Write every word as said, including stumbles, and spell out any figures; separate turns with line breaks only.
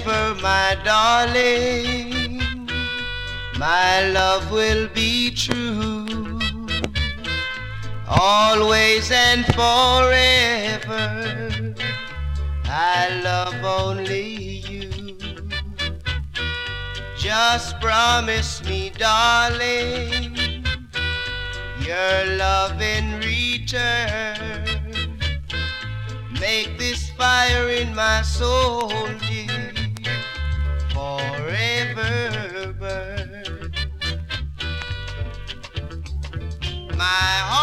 forever, my darling. My love will be true, always and forever. I love only you. Just promise me, darling, your love in return. Make this fire in my soul, dear, forever burn. My heart